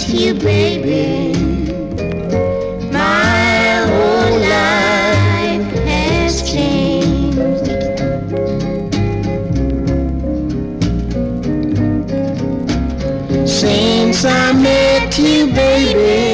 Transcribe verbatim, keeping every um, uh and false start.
you, baby, my whole life has changed. Since I met you, baby,